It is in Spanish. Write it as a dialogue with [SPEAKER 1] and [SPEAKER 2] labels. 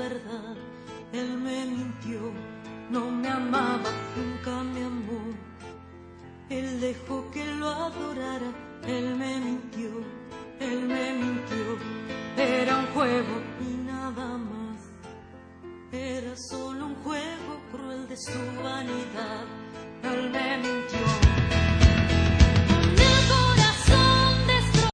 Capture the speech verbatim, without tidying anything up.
[SPEAKER 1] verdad. Él me mintió, no me amaba, nunca me amó. Él dejó que lo adorara, él me mintió, él me mintió. Era un juego y nada más, era solo un juego cruel de su vanidad. Él me mintió,